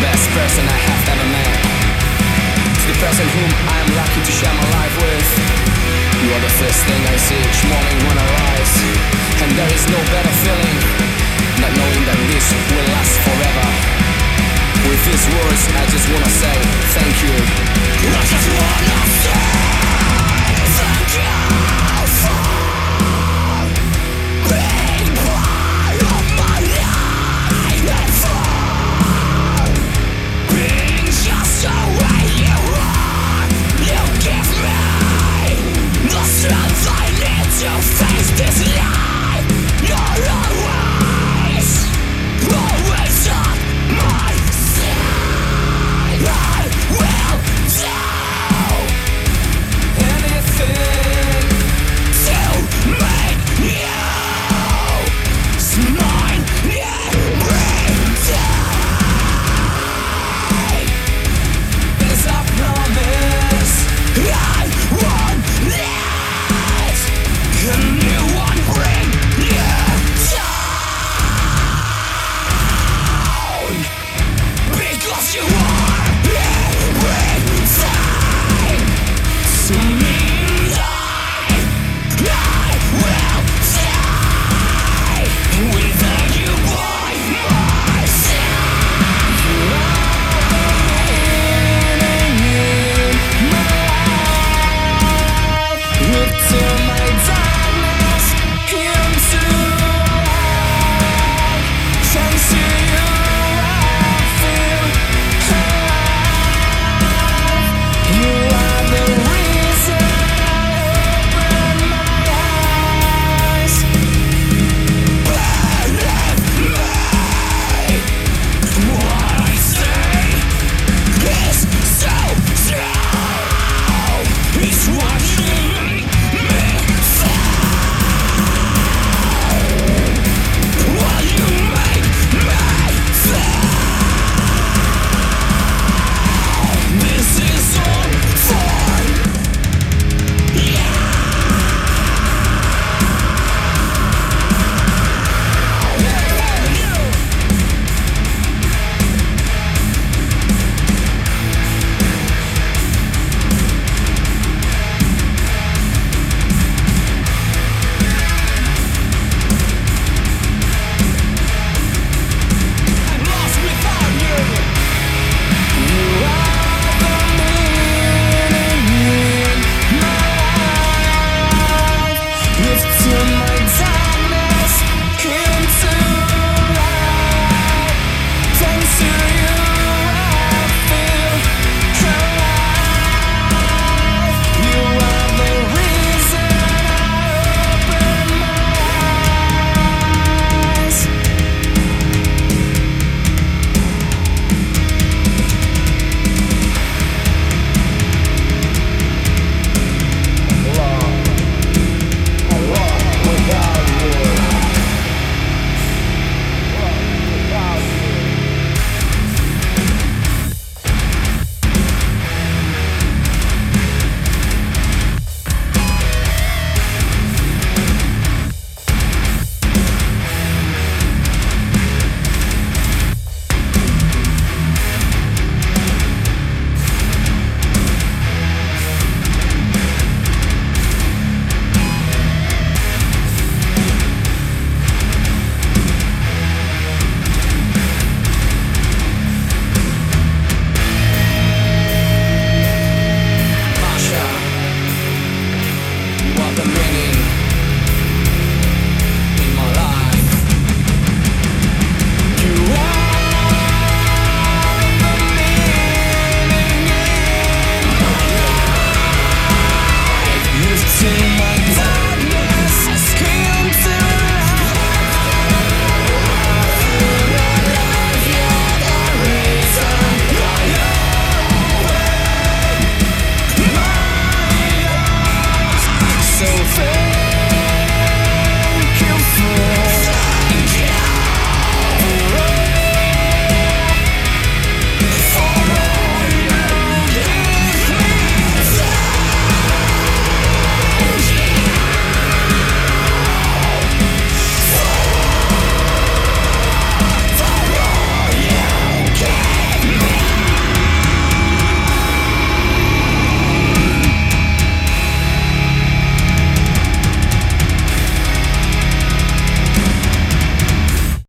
best person I have ever met, to the person whom I am lucky to share my life with. You are the first thing I see each morning when I rise, and there is no better feeling than knowing that this will last forever. With these words I just wanna say thank you. I just wanna say thank you.